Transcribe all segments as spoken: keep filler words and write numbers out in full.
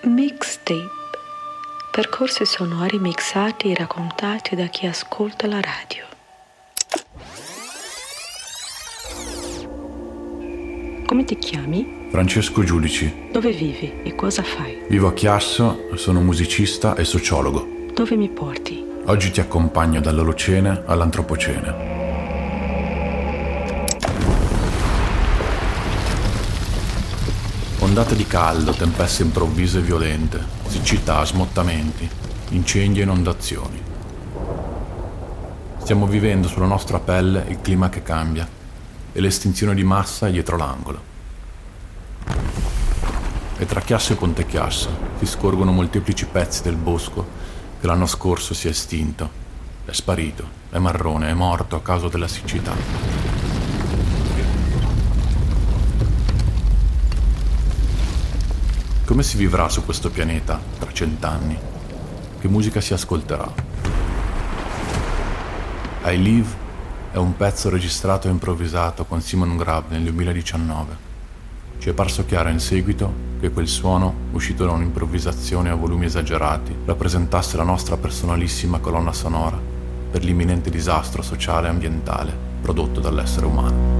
Mixtape. Percorsi sonori mixati e raccontati da chi ascolta la radio. Come ti chiami? Francesco Giudici. Dove vivi e cosa fai? Vivo a Chiasso, sono musicista e sociologo. Dove mi porti? Oggi ti accompagno dall'Olocene all'Antropocene. Ondate di caldo, tempeste improvvise e violente, siccità, smottamenti, incendi e inondazioni. Stiamo vivendo sulla nostra pelle il clima che cambia e l'estinzione di massa è dietro l'angolo. E tra Chiasso e Ponte Chiasso si scorgono molteplici pezzi del bosco che l'anno scorso si è estinto, è sparito, è marrone, è morto a causa della siccità. Come si vivrà su questo pianeta tra cent'anni? Che musica si ascolterà? I Live è un pezzo registrato e improvvisato con Simon Grab nel duemiladiciannove. Ci è parso chiaro in seguito che quel suono, uscito da un'improvvisazione a volumi esagerati, rappresentasse la nostra personalissima colonna sonora per l'imminente disastro sociale e ambientale prodotto dall'essere umano.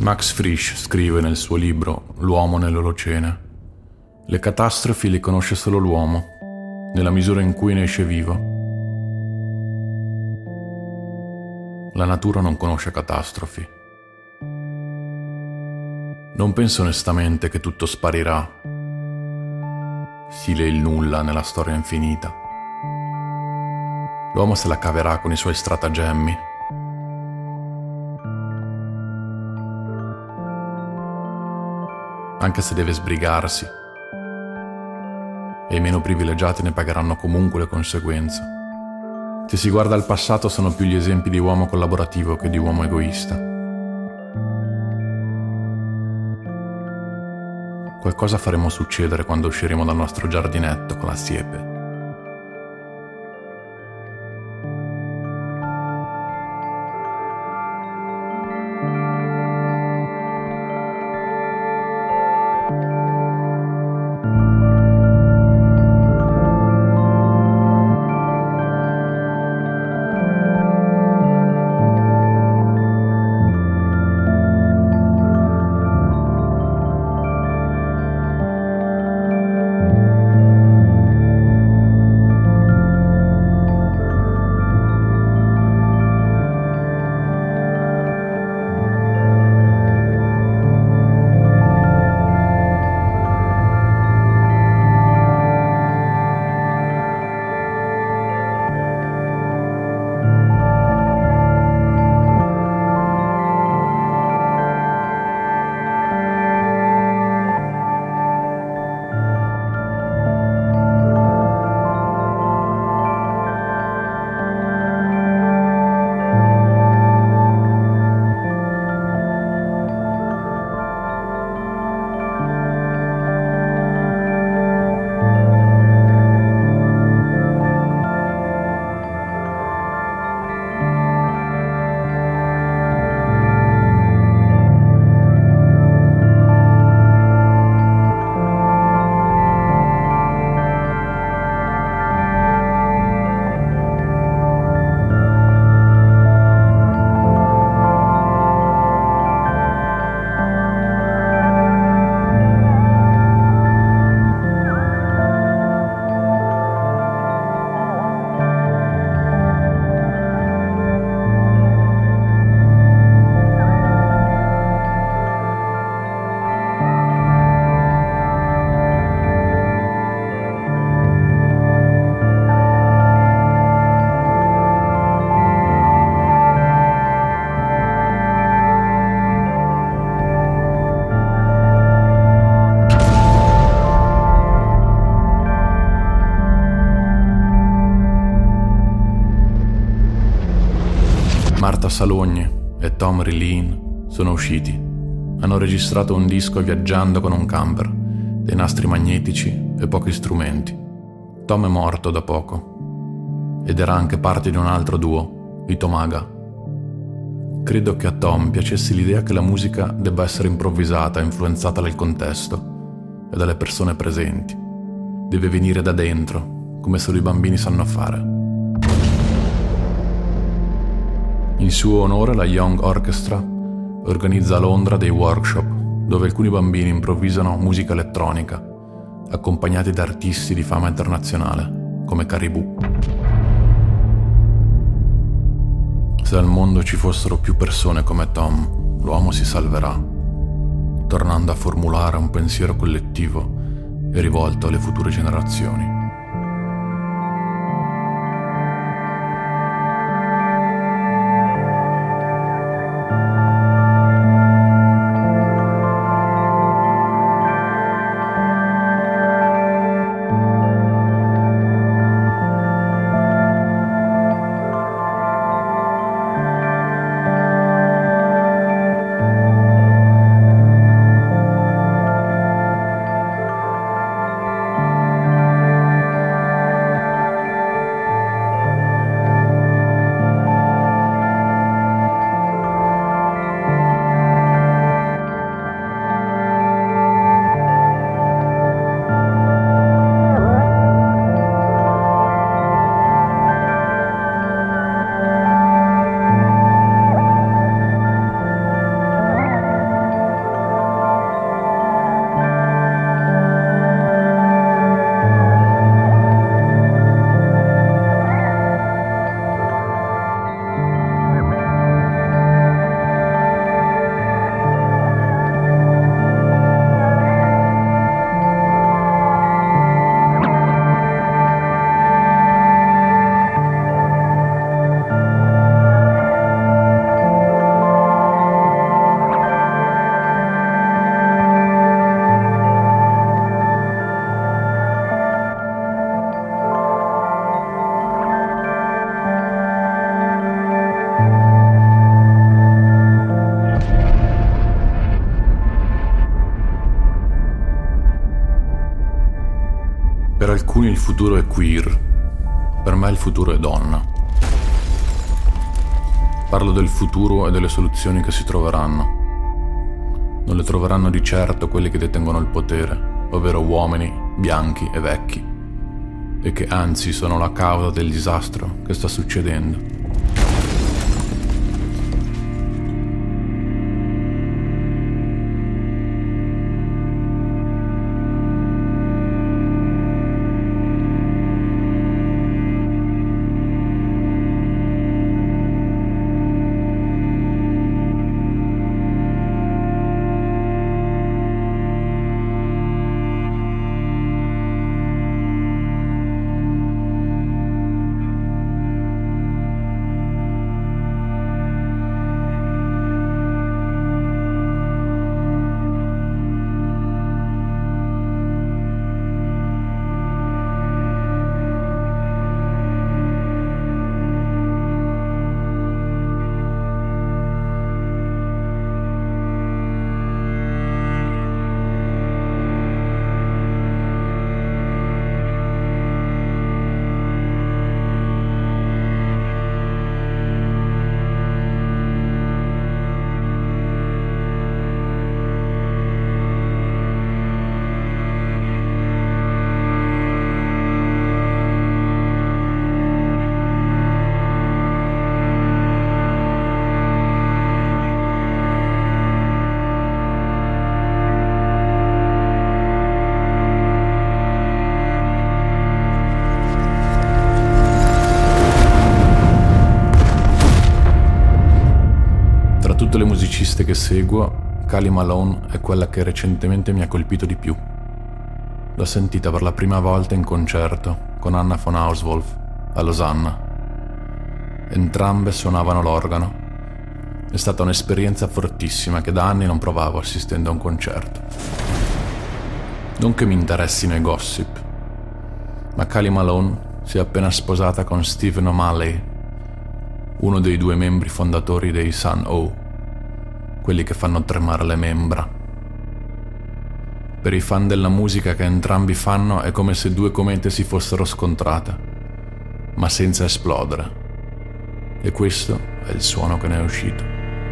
Max Frisch scrive nel suo libro L'uomo nell'Olocene: le catastrofi le conosce solo l'uomo, nella misura in cui ne esce vivo. La natura non conosce catastrofi. Non penso onestamente che tutto sparirà, stile il nulla nella storia infinita. L'uomo se la caverà con i suoi stratagemmi. Anche se deve sbrigarsi, e i meno privilegiati ne pagheranno comunque le conseguenze. Se si guarda al passato, sono più gli esempi di uomo collaborativo che di uomo egoista. Qualcosa faremo succedere quando usciremo dal nostro giardinetto con la siepe. Marta Salogni e Tom Rilleen sono usciti. Hanno registrato un disco viaggiando con un camper, dei nastri magnetici e pochi strumenti. Tom è morto da poco ed era anche parte di un altro duo, i Tomaga. Credo che a Tom piacesse l'idea che la musica debba essere improvvisata e influenzata dal contesto e dalle persone presenti. Deve venire da dentro, come solo i bambini sanno fare. In suo onore la Young Orchestra organizza a Londra dei workshop dove alcuni bambini improvvisano musica elettronica, accompagnati da artisti di fama internazionale, come Caribou. Se al mondo ci fossero più persone come Tom, l'uomo si salverà, tornando a formulare un pensiero collettivo e rivolto alle future generazioni. futuro è queer, per me il futuro è donna. Parlo del futuro e delle soluzioni che si troveranno. Non le troveranno di certo quelli che detengono il potere, ovvero uomini, bianchi e vecchi, e che anzi sono la causa del disastro che sta succedendo. Tutte le musiciste che seguo, Kali Malone è quella che recentemente mi ha colpito di più. L'ho sentita per la prima volta in concerto con Anna von Auswolf a Losanna. Entrambe suonavano l'organo. È stata un'esperienza fortissima che da anni non provavo assistendo a un concerto. Non che mi interessino i gossip, ma Kali Malone si è appena sposata con Stephen O'Malley, uno dei due membri fondatori dei Sun O, quelli che fanno tremare le membra. Per i fan della musica che entrambi fanno è come se due comete si fossero scontrate, ma senza esplodere. E questo è il suono che ne è uscito.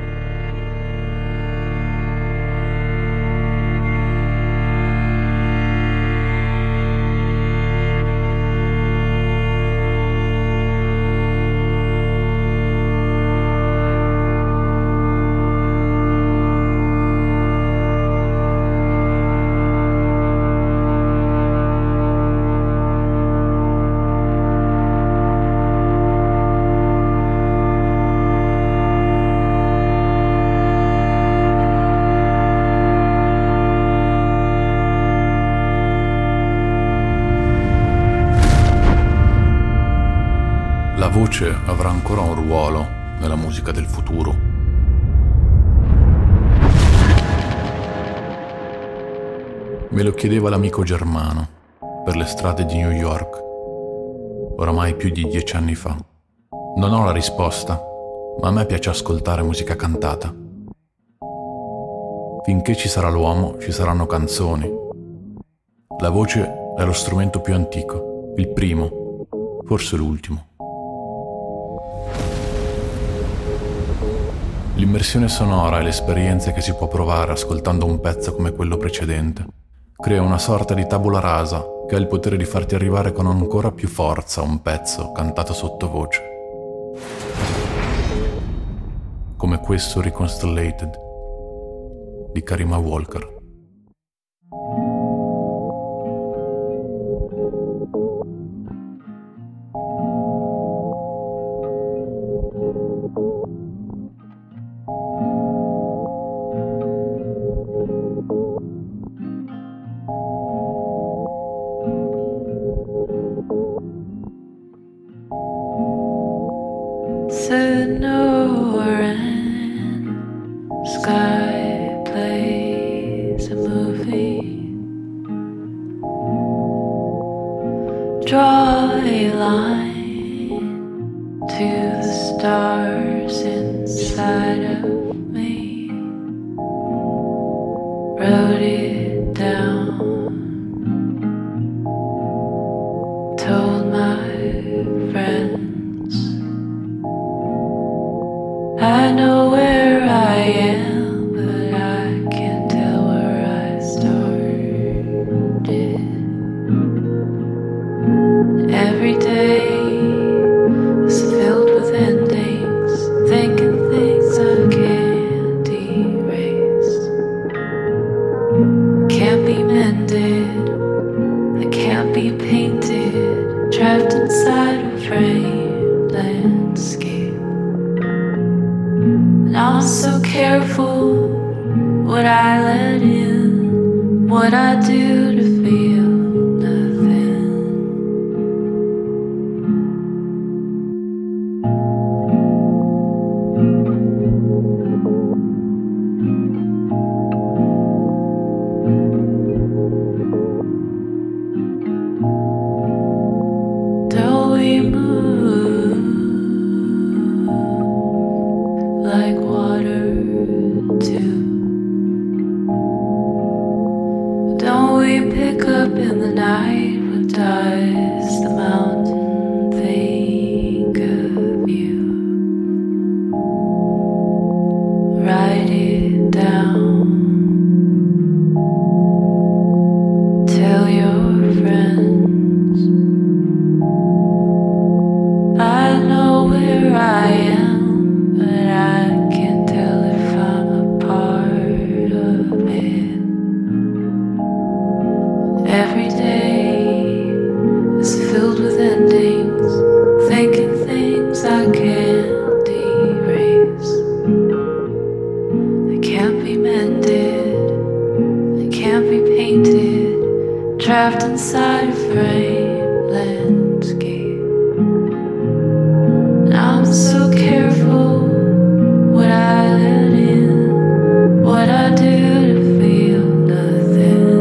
La voce avrà ancora un ruolo nella musica del futuro. Me lo chiedeva l'amico Germano per le strade di New York, oramai più di dieci anni fa. Non ho la risposta, ma a me piace ascoltare musica cantata. Finché ci sarà l'uomo, ci saranno canzoni. La voce è lo strumento più antico, il primo, forse l'ultimo. L'immersione sonora e le esperienze che si può provare ascoltando un pezzo come quello precedente crea una sorta di tabula rasa che ha il potere di farti arrivare con ancora più forza un pezzo cantato sottovoce. Come questo Reconstellated di Karima Walker. Sonoran sky plays a movie. Draw a line to the stars inside of me. Wrote it down. I know where I am, but I can't tell where I started. Every day is filled with endings, thinking things I can't erase. Can't be mended, I can't be painted, trapped inside a framed landscape. And I'm so careful what I let in, what I do to feel nothing. Don't we move like water too? Don't we pick up in the night what does the mountain think of you? Write it down, tell your friends I know where I am, but I can't tell if I'm a part of it. Every day is filled with endings, thinking things I can't erase. They can't be mended, they can't be painted, trapped inside a framed landscape. And I'm so careful what I let in, what I do to feel nothing.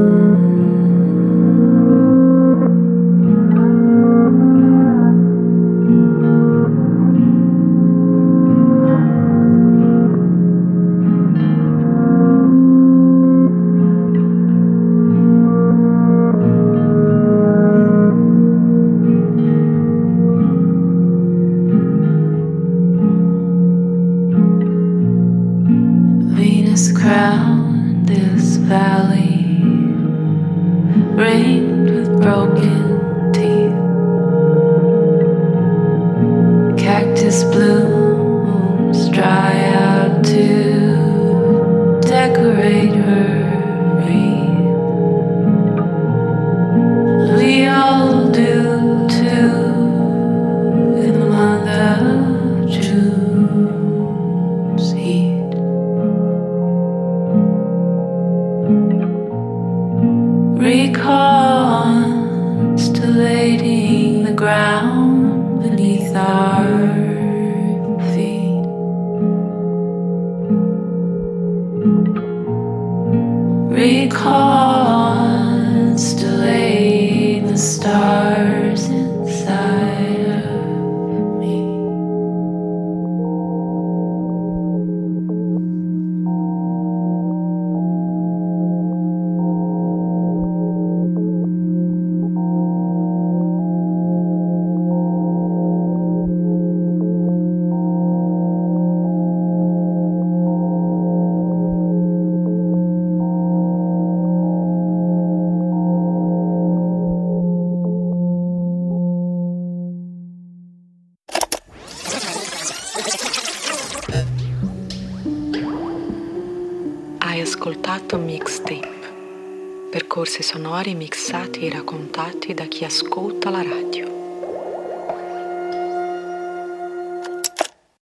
Venus crowned this valley, ringed with broken teeth. Cactus blooms dry out to decorate her wreath. We all do too in the month of June's heat. Reconstellating the ground beneath our feet. Reconstellate the stars inside of me. Hai ascoltato Mixtape, percorsi sonori mixati e raccontati da chi ascolta la radio.